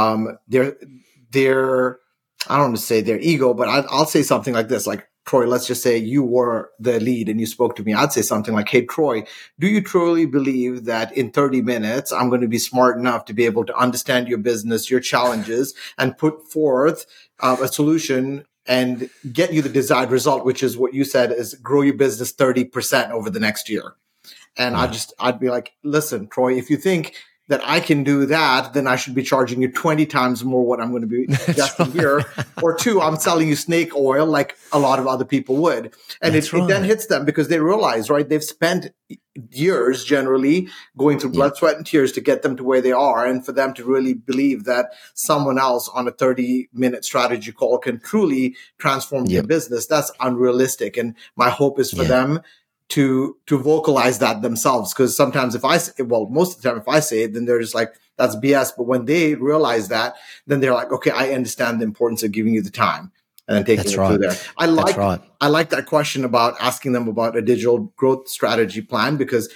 their, I don't want to say their ego, but I'll say something like this, like, Troy, let's just say you were the lead and you spoke to me. I'd say something like, hey, Troy, do you truly believe that in 30 minutes, I'm going to be smart enough to be able to understand your business, your challenges, and put forth a solution and get you the desired result, which is what you said is grow your business 30% over the next year. And I'd be like, listen, Troy, if you think that I can do that, then I should be charging you 20 times more what I'm going to be suggesting here. Or two, I'm selling you snake oil like a lot of other people would. And it then hits them because they realize, right, they've spent years generally going through blood, sweat, and tears to get them to where they are. And for them to really believe that someone else on a 30-minute strategy call can truly transform their business, that's unrealistic. And my hope is for them to vocalize that themselves. Because sometimes most of the time if I say it, then they're just like, that's BS. But when they realize that, then they're like, okay, I understand the importance of giving you the time and then taking it through there. I like that question about asking them about a digital growth strategy plan, because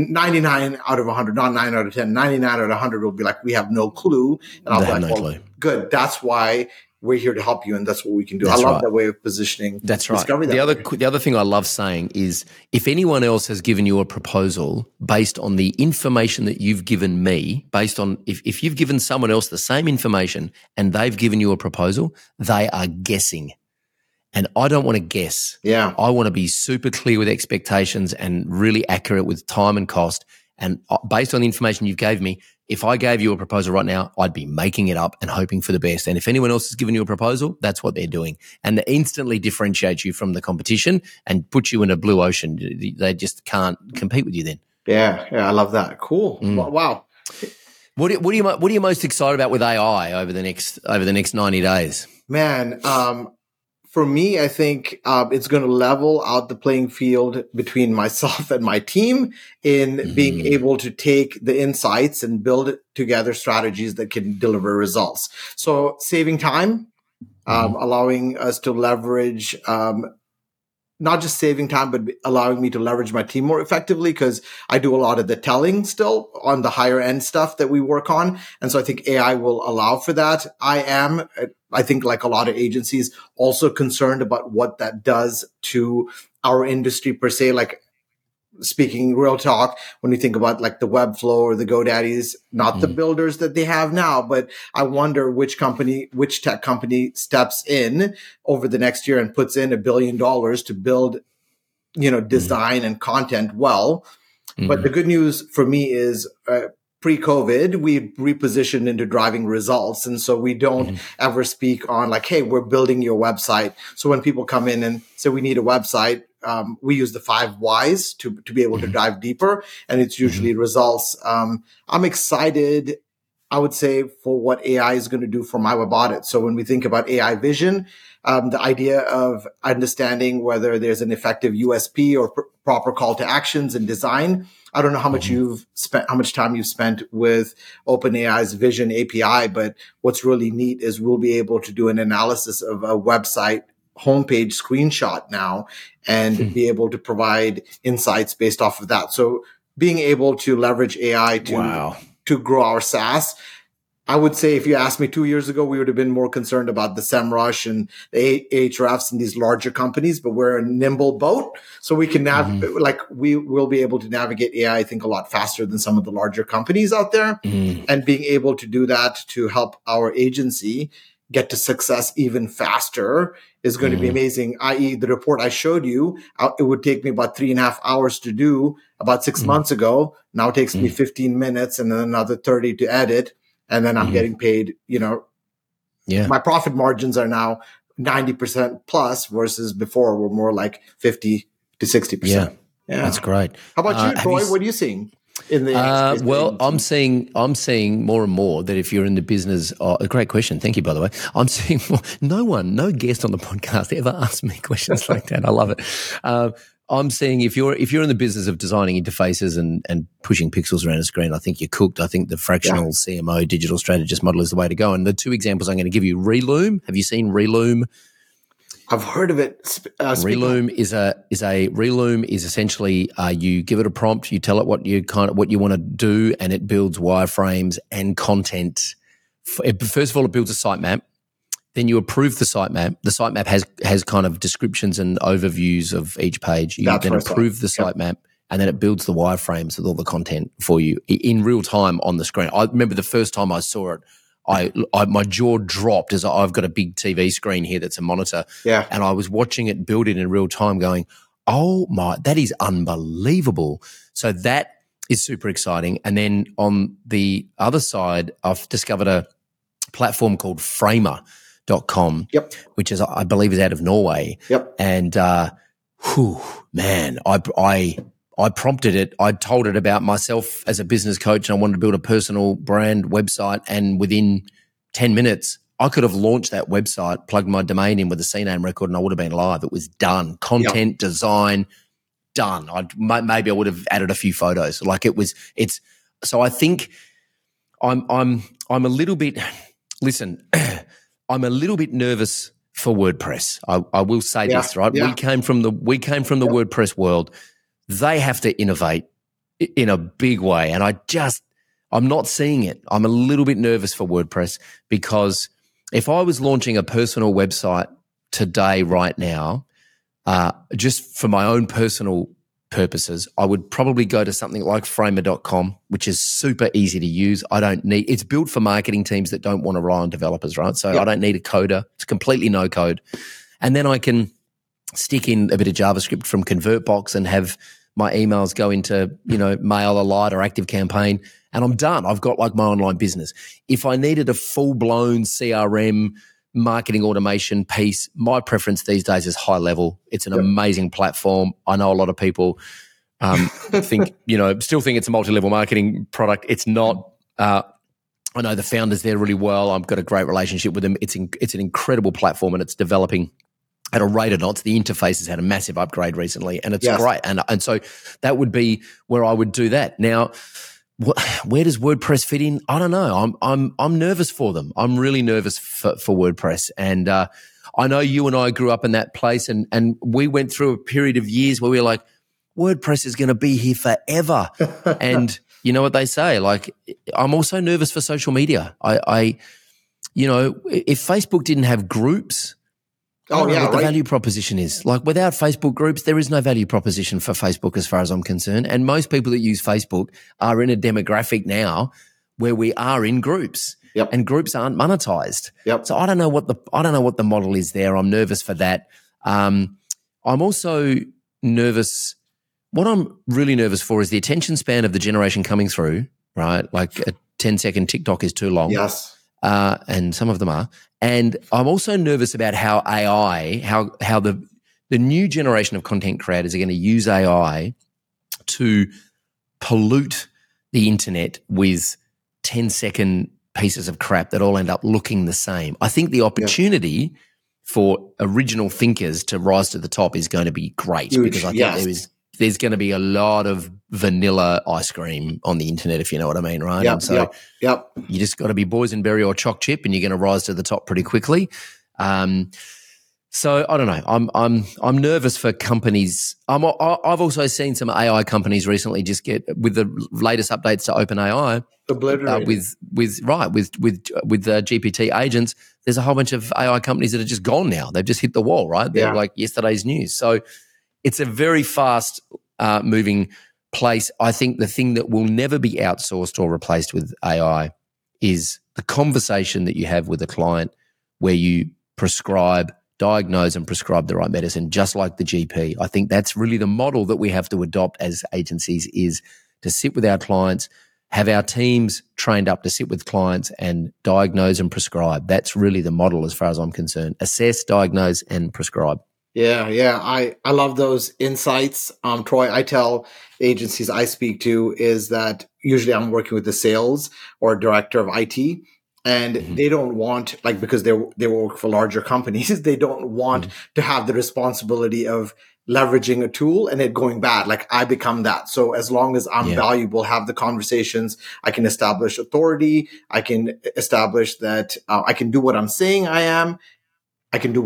99 out of 100, not 9 out of 10, 99 out of 100 will be like, we have no clue. And I'll be like, well, good. That's why we're here to help you, and that's what we can do. I love that way of positioning. That's right. The other thing I love saying is, if anyone else has given you a proposal based on the information that you've given me, based on if you've given someone else the same information and they've given you a proposal, they are guessing. And I don't want to guess. Yeah. I want to be super clear with expectations and really accurate with time and cost. And based on the information you've gave me, if I gave you a proposal right now, I'd be making it up and hoping for the best. And if anyone else has given you a proposal, that's what they're doing. And they instantly differentiate you from the competition and put you in a blue ocean. They just can't compete with you then. Yeah, I love that. Cool. Wow. What are you most excited about with AI over the next 90 days? Man, for me, I think it's going to level out the playing field between myself and my team in being able to take the insights and build together strategies that can deliver results. So saving time, allowing us to leverage, not just saving time, but allowing me to leverage my team more effectively, because I do a lot of the telling still on the higher end stuff that we work on. And so I think AI will allow for that. I think like a lot of agencies, also concerned about what that does to our industry per se. Like, speaking real talk, when we think about like the Webflow or the GoDaddies, not the builders that they have now, but I wonder which tech company steps in over the next year and puts in $1 billion to build, design and content well. But the good news for me is, pre-COVID, we repositioned into driving results. And so we don't ever speak on like, hey, we're building your website. So when people come in and say we need a website, we use the 5 whys to be able to dive deeper. And it's usually results. I'm excited, I would say, for what AI is going to do for my web audit. So when we think about AI vision, the idea of understanding whether there's an effective USP or proper call to actions and design. I don't know how much how much time you've spent with OpenAI's Vision API, but what's really neat is we'll be able to do an analysis of a website homepage screenshot now and be able to provide insights based off of that. So being able to leverage AI to grow our SaaS. I would say if you asked me 2 years ago, we would have been more concerned about the SEMrush and the Ahrefs and these larger companies, but we're a nimble boat. So we can we will be able to navigate AI, I think, a lot faster than some of the larger companies out there. And being able to do that to help our agency get to success even faster is going to be amazing. I.e., the report I showed you, it would take me about 3.5 hours to do about 6 months ago. Now it takes me 15 minutes and then another 30 to edit. And then I'm getting paid, my profit margins are now 90% plus versus before were more like 50 to 60%. Yeah. That's great. How about you, Troy? What are you seeing? I'm seeing more and more that if you're in the business, a great question. Thank you, by the way. I'm seeing no guest on the podcast ever asked me questions like that. I love it. I'm seeing if you're in the business of designing interfaces and pushing pixels around a screen, I think you're cooked. I think the fractional CMO digital strategist model is the way to go. And the 2 examples I'm going to give you, Reloom. Have you seen Reloom? I've heard of it. Reloom is essentially you give it a prompt, you tell it what you want to do, and it builds wireframes and content. First of all, it builds a sitemap. Then you approve the sitemap. The sitemap has kind of descriptions and overviews of each page. You then approve the sitemap, and then it builds the wireframes with all the content for you in real time on the screen. I remember the first time I saw it, my jaw dropped as I've got a big TV screen here that's a monitor. Yeah. And I was watching it build it in real time going, oh my, that is unbelievable. So that is super exciting. And then on the other side, I've discovered a platform called Framer.com, which is, I believe, is out of Norway. Yep. And, man, I prompted it. I told it about myself as a business coach, and I wanted to build a personal brand website. And within 10 minutes, I could have launched that website, plugged my domain in with a CNAME record, and I would have been live. It was done. Content, design, done. Maybe I would have added a few photos. So I think I'm a little bit, listen, I'm a little bit nervous for WordPress. I will say this, right? Yeah. We came from the WordPress world. They have to innovate in a big way. And I'm not seeing it. I'm a little bit nervous for WordPress, because if I was launching a personal website today, right now, just for my own personal purposes, I would probably go to something like Framer.com, which is super easy to use. It's built for marketing teams that don't want to rely on developers, right? So I don't need a coder. It's completely no code. And then I can stick in a bit of JavaScript from ConvertBox and have my emails go into, MailerLite or ActiveCampaign, and I'm done. I've got like my online business. If I needed a full-blown CRM marketing automation piece, my preference these days is High Level. It's an amazing platform. I know a lot of people still think it's a multi-level marketing product. It's not. I know the founders there really well. I've got a great relationship with them. It's an incredible platform, and it's developing at a rate of knots. The interface has had a massive upgrade recently, and it's great. And so that would be where I would do that. Now, where does WordPress fit in? I don't know. I'm nervous for them. I'm really nervous for WordPress. And I know you and I grew up in that place, and we went through a period of years where we were like, WordPress is going to be here forever. And you know what they say? Like, I'm also nervous for social media. If Facebook didn't have groups, what the value proposition is. Like, without Facebook groups, there is no value proposition for Facebook as far as I'm concerned. And most people that use Facebook are in a demographic now where we are in groups. Yep. And groups aren't monetized. Yep. So I don't know what the model is there. I'm nervous for that. I'm also nervous. What I'm really nervous for is the attention span of the generation coming through, right? Like a 10-second TikTok is too long. Yes. And some of them are. And I'm also nervous about how AI, how the new generation of content creators are going to use AI to pollute the internet with 10-second pieces of crap that all end up looking the same. I think the opportunity for original thinkers to rise to the top is going to be great. Huge, because I think there's going to be a lot of vanilla ice cream on the internet, if you know what I mean, right? Yep, and so you just got to be boysenberry or choc chip, and you're going to rise to the top pretty quickly. So I don't know. I'm nervous for companies. I've also seen some AI companies recently just get, with the latest updates to OpenAI, with GPT agents. There's a whole bunch of AI companies that are just gone now. They've just hit the wall, right? They're like yesterday's news. So it's a very fast moving place. I think the thing that will never be outsourced or replaced with AI is the conversation that you have with a client, where you diagnose and prescribe the right medicine, just like the GP. I think that's really the model that we have to adopt as agencies, is to sit with our clients, have our teams trained up to sit with clients and diagnose and prescribe. That's really the model as far as I'm concerned. Assess, diagnose, and prescribe. Yeah. I love those insights. Troy, I tell agencies I speak to is that usually I'm working with the sales or director of IT, and they don't want, like, because they work for larger companies, they don't want to have the responsibility of leveraging a tool and it going bad. Like, I become that. So as long as I'm valuable, have the conversations, I can establish authority, I can establish that I can do what I'm saying I can do well.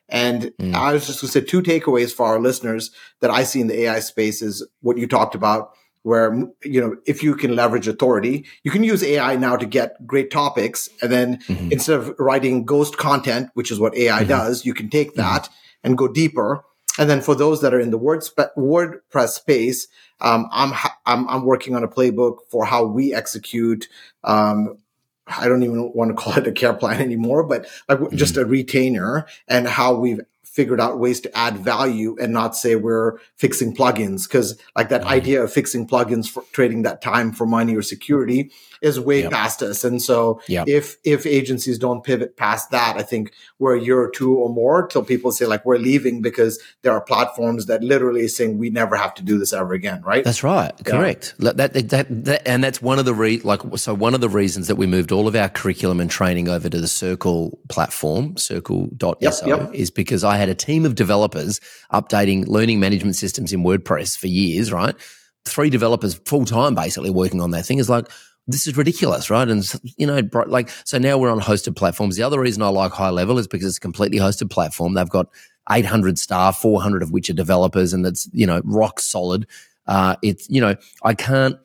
And I was just going to say 2 takeaways for our listeners that I see in the AI space is what you talked about, where, if you can leverage authority, you can use AI now to get great topics. And then instead of writing ghost content, which is what AI does, you can take that and go deeper. And then for those that are in the WordPress space, I'm working on a playbook for how we execute. I don't even want to call it a care plan anymore, but like just a retainer, and how we've figured out ways to add value and not say we're fixing plugins. Cause like that idea of fixing plugins for trading that time for money or security is way past us. And so if agencies don't pivot past that, I think we're a year or 2 or more till people say like we're leaving, because there are platforms that literally are saying we never have to do this ever again. Right. That's right. Correct. That and that's one of the one of the reasons that we moved all of our curriculum and training over to the Circle platform, circle.so, is because I had a team of developers updating learning management systems in WordPress for years, right? 3 developers full time basically working on that thing. Is like, this is ridiculous, right? And, so now we're on hosted platforms. The other reason I like High Level is because it's a completely hosted platform. They've got 800 staff, 400 of which are developers, and that's, rock solid. I can't,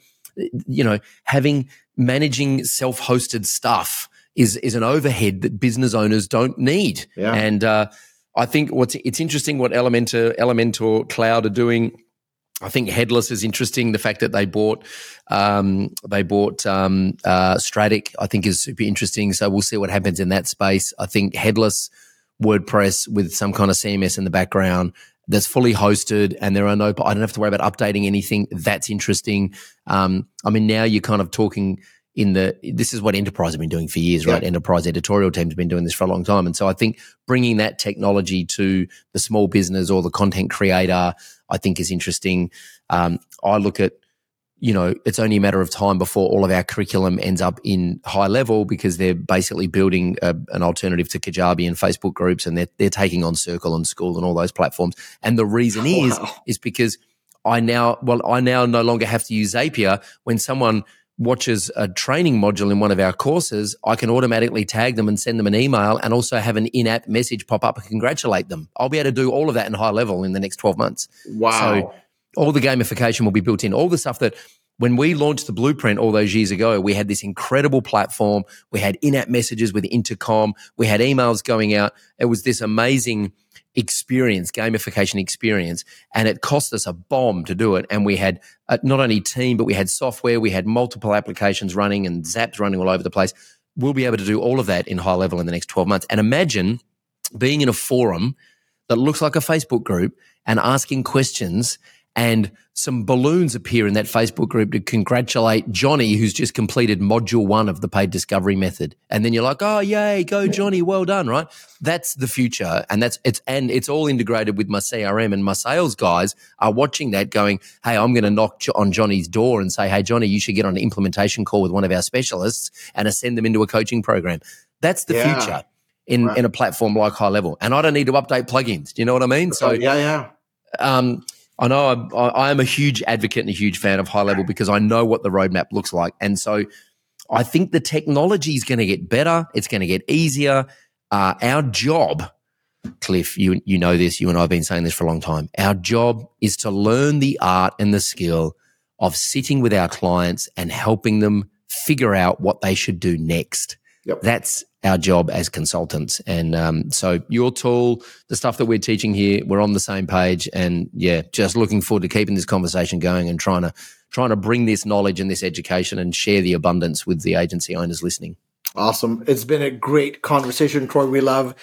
managing self-hosted stuff is an overhead that business owners don't need. Yeah. And I think it's interesting what Elementor Cloud are doing. I think headless is interesting. The fact that they bought Stratic, I think, is super interesting. So we'll see what happens in that space. I think headless WordPress with some kind of CMS in the background that's fully hosted, and I don't have to worry about updating anything. That's interesting. Now you're kind of talking this is what enterprise have been doing for years, right? Enterprise editorial teams have been doing this for a long time. And so I think bringing that technology to the small business or the content creator, I think is interesting. I look at, it's only a matter of time before all of our curriculum ends up in High Level, because they're basically building an alternative to Kajabi and Facebook groups, and they're taking on Circle and School and all those platforms. And the reason is because I now no longer have to use Zapier. When someone watches a training module in one of our courses, I can automatically tag them and send them an email, and also have an in-app message pop up and congratulate them. I'll be able to do all of that in High Level in the next 12 months. Wow. So all the gamification will be built in. All the stuff that when we launched the Blueprint all those years ago, we had this incredible platform. We had in-app messages with Intercom. We had emails going out. It was this amazing experience, gamification experience, and it cost us a bomb to do it. And we had not only team, but we had software, we had multiple applications running and Zaps running all over the place. We'll be able to do all of that in High Level in the next 12 months. And imagine being in a forum that looks like a Facebook group and asking questions, and some balloons appear in that Facebook group to congratulate Johnny, who's just completed module 1 of the paid discovery method. And then you're like, oh, yay, go Johnny, well done, right? That's the future. And it's all integrated with my CRM, and my sales guys are watching that going, hey, I'm going to knock on Johnny's door and say, hey, Johnny, you should get on an implementation call with one of our specialists and ascend them into a coaching program. That's the future in a platform like High Level. And I don't need to update plugins. Do you know what I mean? So I know I am a huge advocate and a huge fan of High Level, because I know what the roadmap looks like. And so I think the technology is going to get better. It's going to get easier. Our job, Cliff, you know this, you and I have been saying this for a long time. Our job is to learn the art and the skill of sitting with our clients and helping them figure out what they should do next. Yep. That's our job as consultants. And so your tool, the stuff that we're teaching here, we're on the same page. And just looking forward to keeping this conversation going and trying to bring this knowledge and this education and share the abundance with the agency owners listening. Awesome. It's been a great conversation, Troy. We love,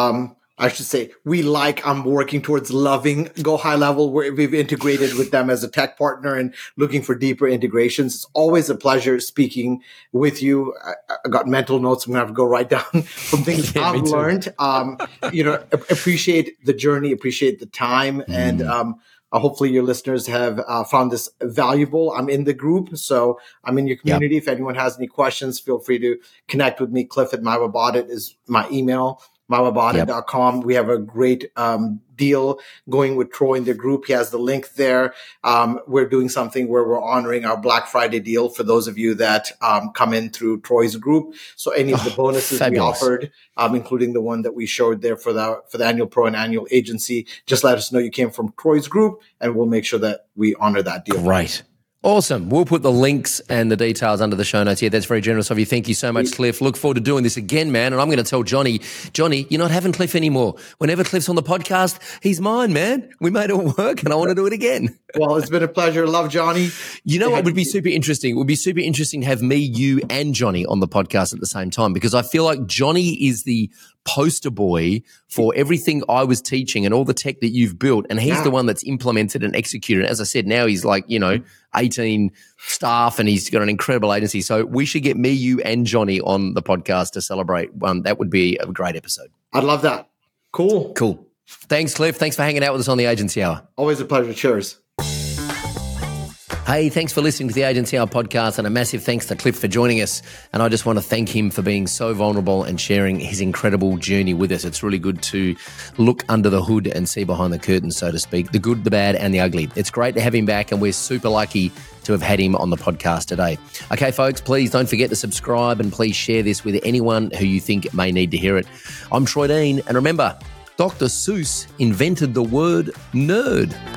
I'm working towards loving Go High Level, where we've integrated with them as a tech partner and looking for deeper integrations. It's always a pleasure speaking with you. I got mental notes I'm going to have to go write down from things I've learned. Appreciate the journey, appreciate the time. And hopefully your listeners have found this valuable. I'm in the group, so I'm in your community. If anyone has any questions, feel free to connect with me. Cliff@mywebAudit is my email. mawabada.com. We have a great deal going with Troy in the group. He has the link there. We're doing something where we're honoring our Black Friday deal for those of you that come in through Troy's group. So any of the bonuses we offered, including the one that we showed there for the annual pro and annual agency, just let us know you came from Troy's group, and we'll make sure that we honor that deal. Right. Awesome. We'll put the links and the details under the show notes here. That's very generous of you. Thank you so much, Cliff. Look forward to doing this again, man. And I'm going to tell Johnny, you're not having Cliff anymore. Whenever Cliff's on the podcast, he's mine, man. We made it work, and I want to do it again. Well, it's been a pleasure. Love Johnny. You know what would be super interesting? It would be super interesting to have me, you, and Johnny on the podcast at the same time, because I feel like Johnny is the poster boy for everything I was teaching and all the tech that you've built. And he's the one that's implemented and executed. As I said, now he's like, 18 staff, and he's got an incredible agency. So we should get me, you, and Johnny on the podcast to celebrate. That would be a great episode. I'd love that. Cool. Thanks, Cliff. Thanks for hanging out with us on the Agency Hour. Always a pleasure. Cheers. Hey, thanks for listening to the Agency Hour podcast, and a massive thanks to Cliff for joining us. And I just want to thank him for being so vulnerable and sharing his incredible journey with us. It's really good to look under the hood and see behind the curtain, so to speak, the good, the bad, and the ugly. It's great to have him back, and we're super lucky to have had him on the podcast today. Okay, folks, please don't forget to subscribe, and please share this with anyone who you think may need to hear it. I'm Troy Dean, and remember, Dr. Seuss invented the word nerd.